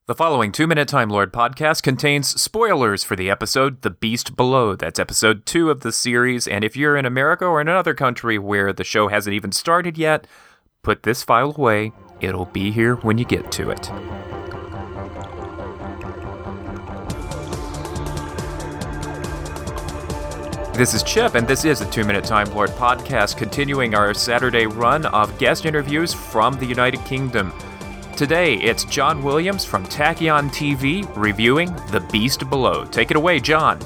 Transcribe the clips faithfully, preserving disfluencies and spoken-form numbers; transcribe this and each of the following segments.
The following two-Minute Time Lord podcast contains spoilers for the episode The Beast Below. That's episode two of the series, and if you're in America or in another country where the show hasn't even started yet, put this file away. It'll be here when you get to it. This is Chip, and this is the two-Minute Time Lord podcast, continuing our Saturday run of guest interviews from the United Kingdom. Today, it's John Williams from Tachyon T V reviewing The Beast Below. Take it away, John.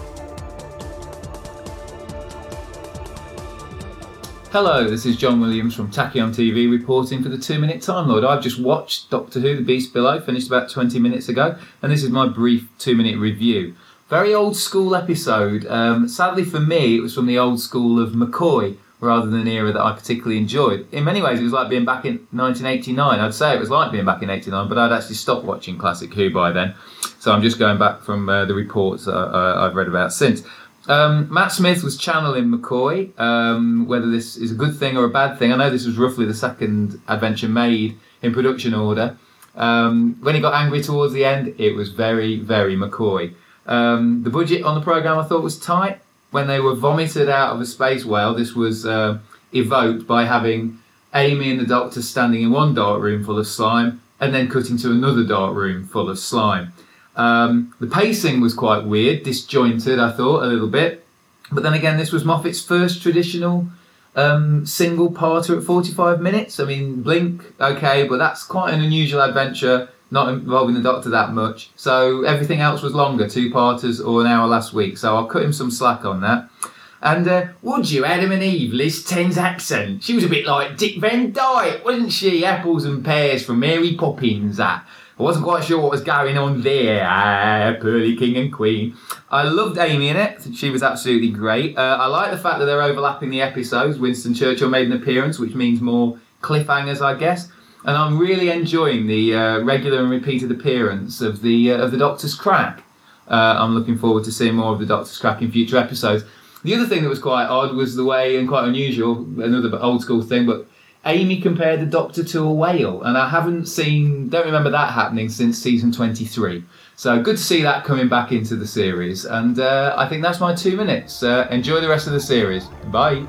Hello, this is John Williams from Tachyon T V reporting for the two-Minute Time Lord. I've just watched Doctor Who The Beast Below, finished about twenty minutes ago, and this is my brief two-minute review. Very old school episode. Um, sadly for me, it was from the old school of McCoy, rather than an era that I particularly enjoyed. In many ways, it was like being back in nineteen eighty-nine. I'd say it was like being back in eighty-nine, but I'd actually stopped watching Classic Who by then. So I'm just going back from uh, the reports uh, uh, I've read about since. Um, Matt Smith was channeling McCoy. Um, whether this is a good thing or a bad thing, I know this was roughly the second adventure made in production order. Um, when he got angry towards the end, it was very, very McCoy. Um, the budget on the programme I thought was tight. When they were vomited out of a space whale, this was uh, evoked by having Amy and the Doctor standing in one dark room full of slime and then cutting to another dark room full of slime. Um, the pacing was quite weird, disjointed, I thought, a little bit. But then again, this was Moffat's first traditional um, single-parter at forty-five minutes. I mean, Blink, okay, but that's quite an unusual adventure, not involving the Doctor that much. So everything else was longer, two-parters or an hour last week. So I'll cut him some slack on that. And uh, would you, Adam and Eve, Liz Ten's accent? She was a bit like Dick Van Dyke, wasn't she? Apples and pears from Mary Poppins. That. I wasn't quite sure what was going on there. Ah, Pearly King and Queen. I loved Amy in it. She was absolutely great. Uh, I like the fact that they're overlapping the episodes. Winston Churchill made an appearance, which means more cliffhangers, I guess. And I'm really enjoying the uh, regular and repeated appearance of the uh, of the Doctor's crack. Uh, I'm looking forward to seeing more of the Doctor's crack in future episodes. The other thing that was quite odd was the way, and quite unusual, another old school thing, but Amy compared the Doctor to a whale, and I haven't seen, don't remember that happening since season twenty-three. So good to see that coming back into the series, and uh, I think that's my two minutes. Uh, enjoy the rest of the series. Bye.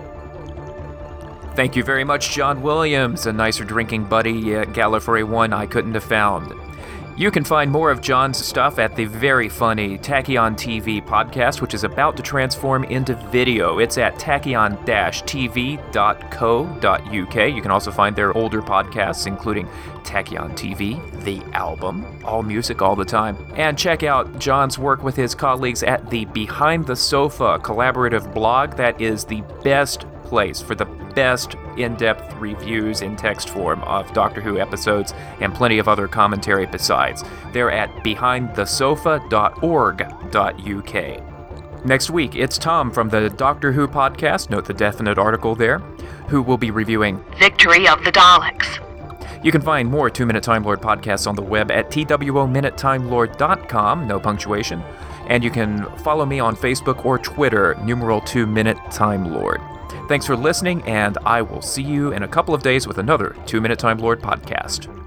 Thank you very much, John Williams. A nicer drinking buddy at Gallifrey one I couldn't have found. You can find more of John's stuff at the very funny Tachyon T V podcast, which is about to transform into video. It's at tachyon dash t v dot co dot u k. You can also find their older podcasts, including Tachyon T V, The Album, all music all the time. And check out John's work with his colleagues at the Behind the Sofa collaborative blog. That is the best place for the best in-depth reviews in text form of Doctor Who episodes and plenty of other commentary besides. They're at behind the sofa dot org dot u k. Next week, it's Tom from the Doctor Who podcast, note the definite article there, who will be reviewing Victory of the Daleks. You can find more two-Minute Time Lord podcasts on the web at two minute time lord dot com, no punctuation, and you can follow me on Facebook or Twitter, numeral two-Minute Time Lord. Thanks for listening, and I will see you in a couple of days with another two-Minute Time Lord podcast.